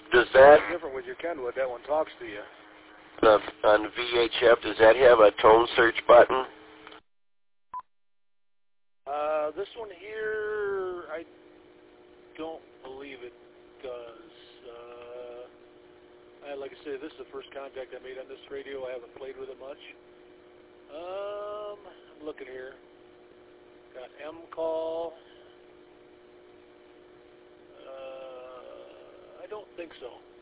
Does that... It's different with your Kenwood. That one talks to you. On VHF, does that have a tone search button? This one here, I don't believe it does. Like I said, this is the first contact I made on this radio. I haven't played with it much. I'm looking here. Got M-Call. I don't think so.